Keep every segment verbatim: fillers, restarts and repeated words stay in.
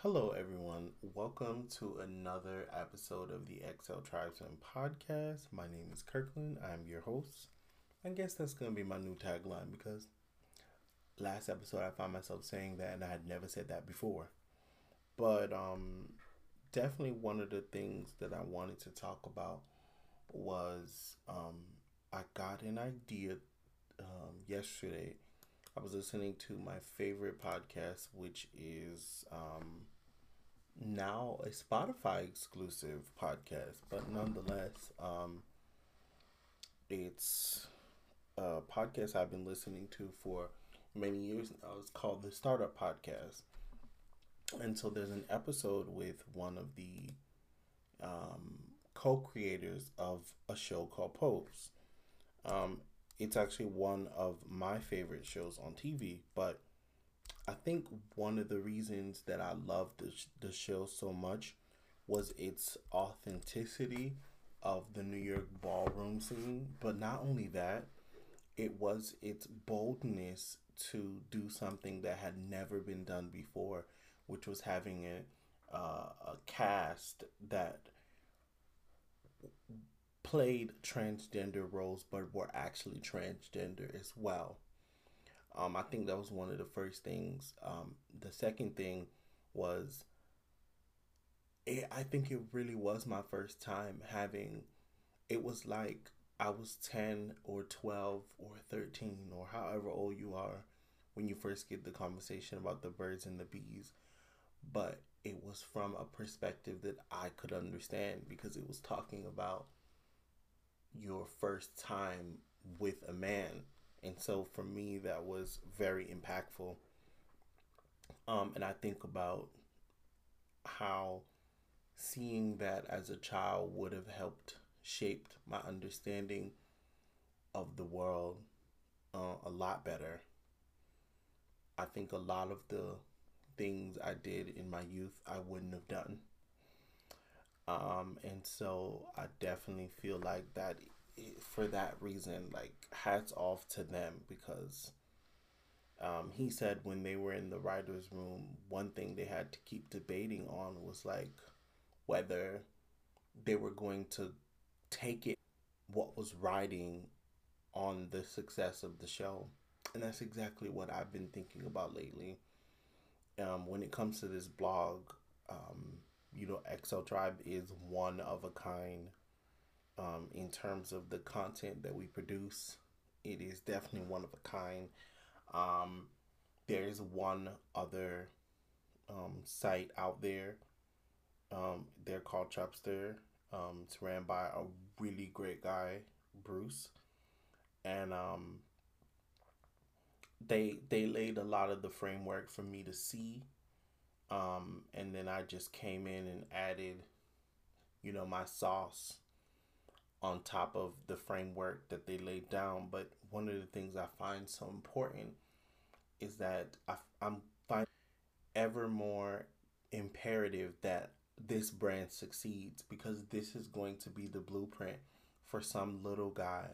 Hello, everyone. Welcome to another episode of the X L Tribesman podcast. My name is Kirkland. I'm your host. I guess that's going to be my new tagline because last episode I found myself saying that and I had never said that before. But um, definitely one of the things that I wanted to talk about was um, I got an idea um, yesterday. I was listening to my favorite podcast, which is um, now a Spotify exclusive podcast, but nonetheless, um, it's a podcast I've been listening to for many years now. It's called the Startup Podcast. And so there's an episode with one of the um, co creators of a show called Pose. Um, it's actually one of my favorite shows on T V, but I think one of the reasons that I loved the, sh- the show so much was its authenticity of the New York ballroom scene. But not only that, it was its boldness to do something that had never been done before, which was having a, uh, a cast that played transgender roles but were actually transgender as well. Um, I think that was one of the first things. Um, the second thing was, it, I think it really was my first time having, it was like I was ten or twelve or thirteen or however old you are when you first get the conversation about the birds and the bees. But it was from a perspective that I could understand because it was talking about your first time with a man. And so for me, that was very impactful. Um, and I think about how seeing that as a child would have helped shaped my understanding of the world uh, a lot better. I think a lot of the things I did in my youth I wouldn't have done. Um, and so I definitely feel like that for that reason, like hats off to them because um, he said when they were in the writer's room, one thing they had to keep debating on was like whether they were going to take it, what was riding on the success of the show. And that's exactly what I've been thinking about lately. Um, when it comes to this blog, um, you know, X L Tribe is one of a kind um, in terms of the content that we produce. It is definitely one of a kind. Um, there is one other um, site out there. Um, they're called Trapster. Um, it's ran by a really great guy, Bruce, and um, they they laid a lot of the framework for me to see. Um, and then I just came in and added, you know, my sauce on top of the framework that they laid down. But one of the things I find so important is that I, I'm finding ever more imperative that this brand succeeds because this is going to be the blueprint for some little guy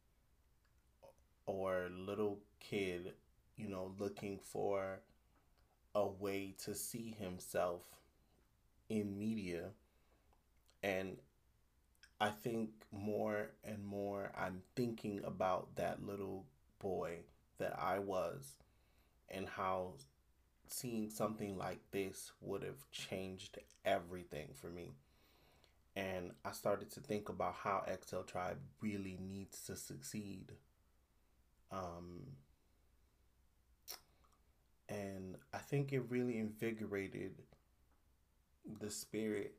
or little kid, you know, looking for a way to see himself in media. And I think more and more I'm thinking about that little boy that I was and how seeing something like this would have changed everything for me. And I started to think about how X L Tribe really needs to succeed. Um, and I think it really invigorated the spirit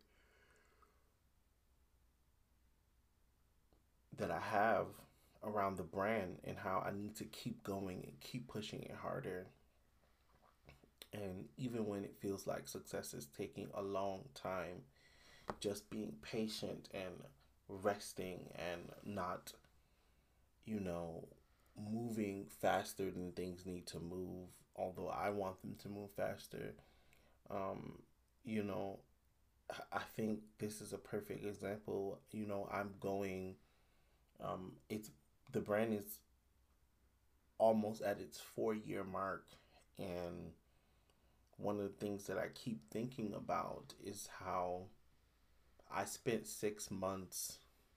that I have around the brand and how I need to keep going and keep pushing it harder. And even when it feels like success is taking a long time, just being patient and resting and not, you know, moving faster than things need to move, although I want them to move faster. Um, you know, I think this is a perfect example. You know, I'm going, um, it's the brand is almost at its four year mark, and one of the things that I keep thinking about is how I spent six months,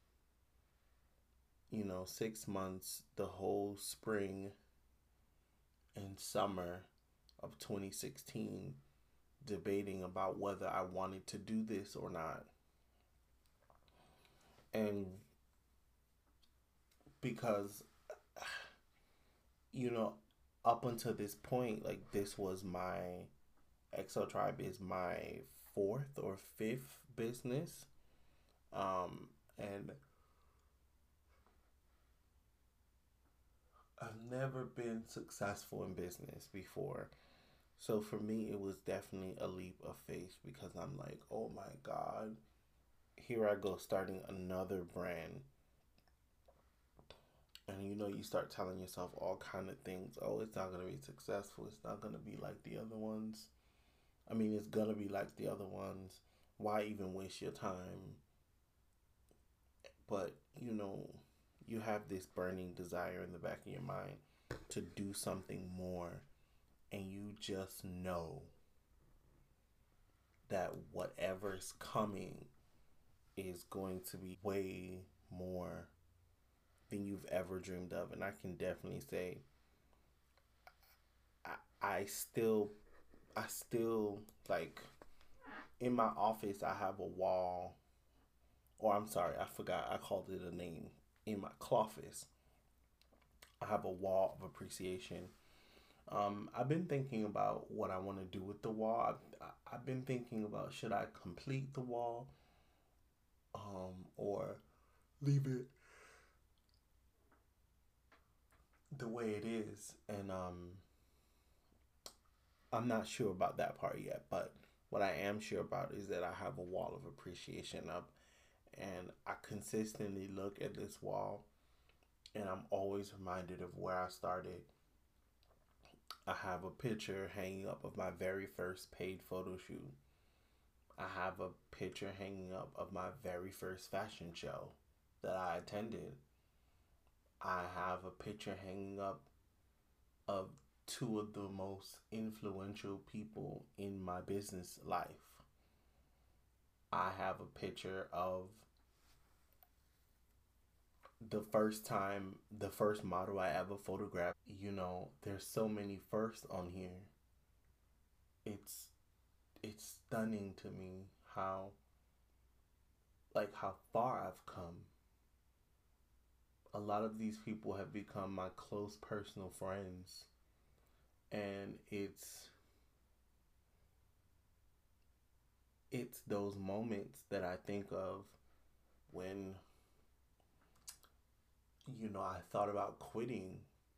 you know, six months, the whole spring and summer of twenty sixteen, debating about whether I wanted to do this or not. And because, you know, up until this point, like this was my X O Tribe is my fourth or fifth business. Um, and I've never been successful in business before. So for me, it was definitely a leap of faith because I'm like, oh my God, here I go starting another brand. And you know, you start telling yourself all kind of things. Oh, it's not gonna be successful. It's not gonna be like the other ones. I mean, it's gonna be like the other ones. Why even waste your time? But you know, you have this burning desire in the back of your mind to do something more, and you just know that whatever's coming is going to be way more than you've ever dreamed of. And I can definitely say I, I still I still like in my office I have a wall, or I'm sorry, I forgot I called it a name. In my cloffice, I have a wall of appreciation. Um, I've been thinking about what I want to do with the wall. I've, I've been thinking about should I complete the wall, um, or leave it the way it is. And um, I'm not sure about that part yet. But what I am sure about is that I have a wall of appreciation up, and I consistently look at this wall, and I'm always reminded of where I started. I have a picture hanging up of my very first paid photo shoot. I have a picture hanging up of my very first fashion show that I attended. I have a picture hanging up of two of the most influential people in my business life. I have a picture of the first time, the first model I ever photographed. You know, there's so many firsts on here. It's it's stunning to me how like how far I've come. A lot of these people have become my close personal friends, and it's it's those moments that I think of when you know I thought about quitting,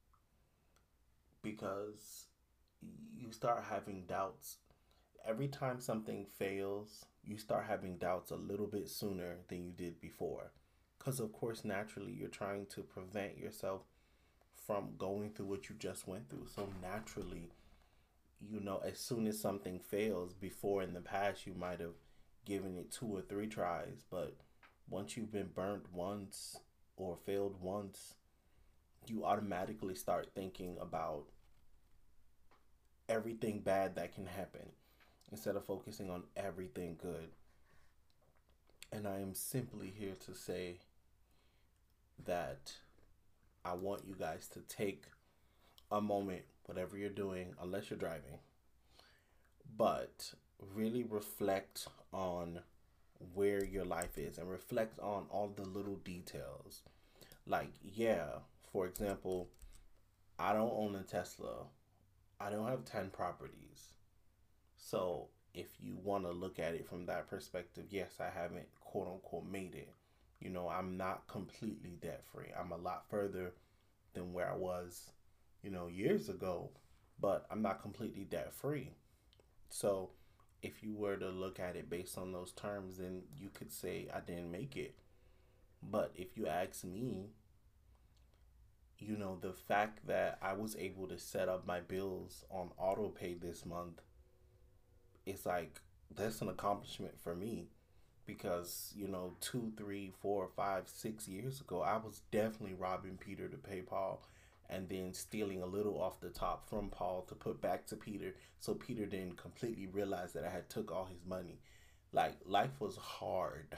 because you start having doubts every time something fails. You start having doubts a little bit sooner than you did before, because of course naturally you're trying to prevent yourself from going through what you just went through. So naturally, you know, as soon as something fails, before in the past you might have given it two or three tries, but once you've been burnt once or failed once, you automatically start thinking about everything bad that can happen instead of focusing on everything good. And I am simply here to say that I want you guys to take a moment, whatever you're doing, unless you're driving, but really reflect on where your life is and reflect on all the little details. Like, yeah, for example, I don't own a Tesla. I don't have ten properties. So, if you want to look at it from that perspective, yes, I haven't quote unquote made it. You know, I'm not completely debt free. I'm a lot further than where I was, you know, years ago, but I'm not completely debt free. So, if you were to look at it based on those terms, then you could say I didn't make it. But if you ask me, you know, the fact that I was able to set up my bills on auto pay this month is like, that's an accomplishment for me, because, you know, two, three, four, five, six years ago, I was definitely robbing Peter to pay Paul. and then stealing a little off the top from Paul to put back to Peter, so Peter didn't completely realize that I had took all his money. Like, life was hard.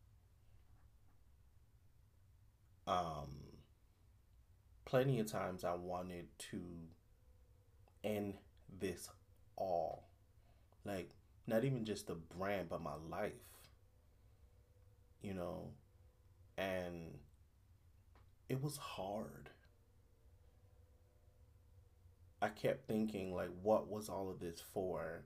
Um, Plenty of times I wanted to end this all. Like, not even just the brand, but my life, you know? And it was hard. I kept thinking, like, what was all of this for?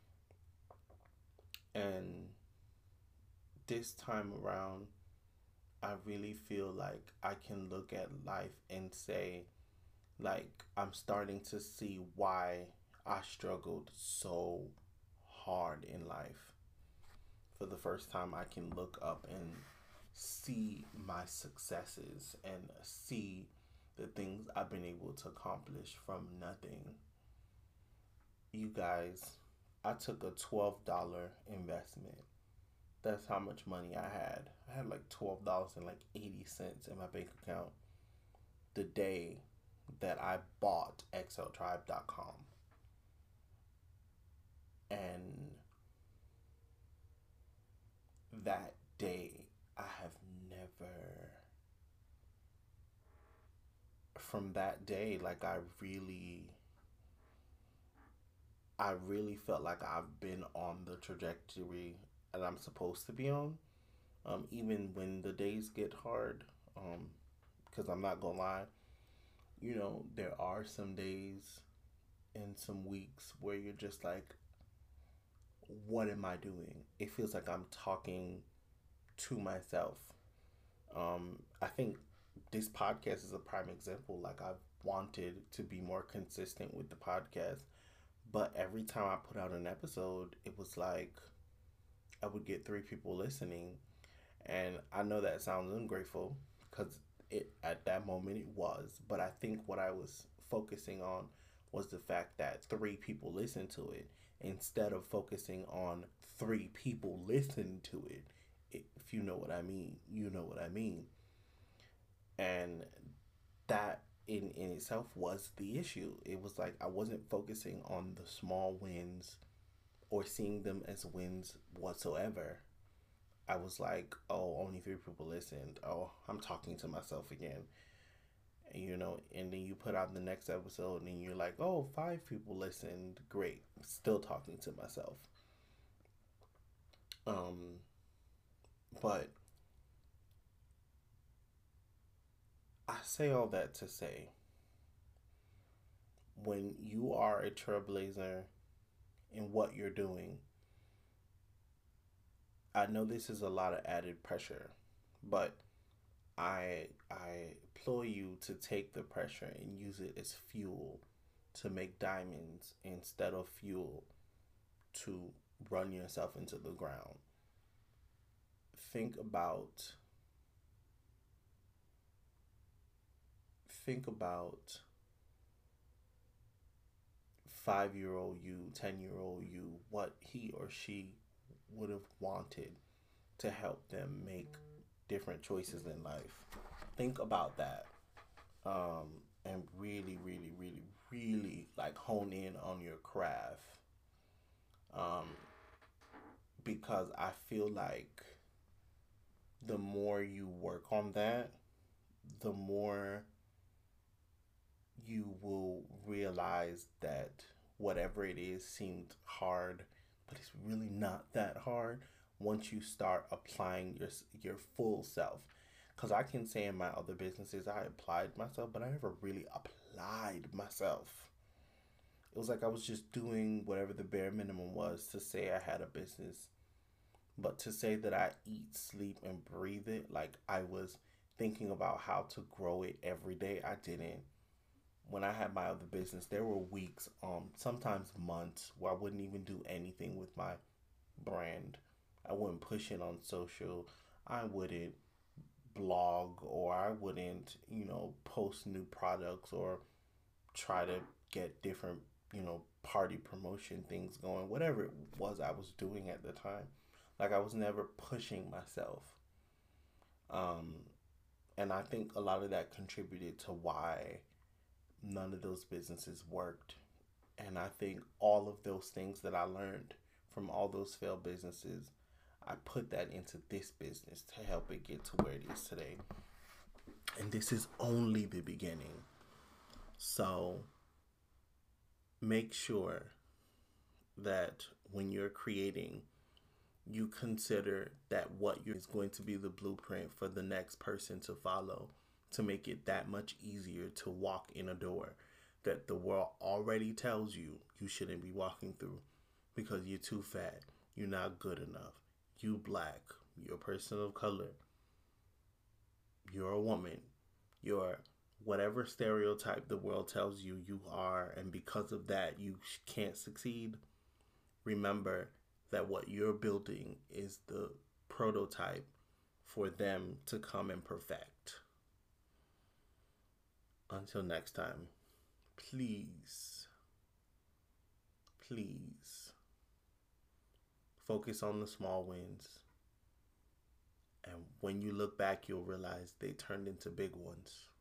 And this time around, I really feel like I can look at life and say, like, I'm starting to see why I struggled so hard in life. For the first time, I can look up and see my successes and see the things I've been able to accomplish from nothing. You guys, I took a twelve dollars investment. That's how much money I had. I had like twelve dollars and like eighty cents in my bank account the day that I bought x l tribe dot com. And that day, I have never, from that day, like, I really, I really felt like I've been on the trajectory that I'm supposed to be on. Um, even when the days get hard, um, because I'm not gonna lie, you know, there are some days and some weeks where you're just like, what am I doing? It feels like I'm talking to myself. Um, I think this podcast is a prime example. Like, I've wanted to be more consistent with the podcast, but every time I put out an episode, it was like I would get three people listening, and I know that sounds ungrateful because it at that moment it was, but I think what I was focusing on was the fact that three people listened to it instead of focusing on three people listening to it. If you know what I mean, you know what I mean. And that in in itself was the issue. It was like I wasn't focusing on the small wins or seeing them as wins whatsoever. I was like, oh, only three people listened. Oh, I'm talking to myself again. And, you know, and then you put out the next episode and you're like, oh, five people listened. Great. Still talking to myself. Um, but I say all that to say, when you are a trailblazer in what you're doing, I know this is a lot of added pressure, but I I implore you to take the pressure and use it as fuel to make diamonds instead of fuel to run yourself into the ground. Think about think about five year old you, ten year old you, what he or she would have wanted to help them make different choices in life. Think about that. Um, and really, really, really, really like hone in on your craft. Um, because I feel like the more you work on that, the more you will realize that whatever it is seemed hard, but it's really not that hard once you start applying your your full self. Because I can say in my other businesses I applied myself, but I never really applied myself. It was like I was just doing whatever the bare minimum was to say I had a business. But to say that I eat, sleep, and breathe it, like I was thinking about how to grow it every day, I didn't. When I had my other business, there were weeks, um, sometimes months, where I wouldn't even do anything with my brand. I wouldn't push it on social. I wouldn't blog, or I wouldn't, you know, post new products or try to get different, you know, party promotion things going, whatever it was I was doing at the time. Like, I was never pushing myself. Um, and I think a lot of that contributed to why none of those businesses worked. And I think all of those things that I learned from all those failed businesses, I put that into this business to help it get to where it is today. And this is only the beginning. So make sure that when you're creating, you consider that what you're is going to be the blueprint for the next person to follow, to make it that much easier to walk in a door that the world already tells you you shouldn't be walking through because you're too fat, you're not good enough, you black, you're a person of color, you're a woman, you're whatever stereotype the world tells you you are, and because of that you can't succeed. Remember that what you're building is the prototype for them to come and perfect. Until next time, please, please focus on the small wins. And when you look back, you'll realize they turned into big ones.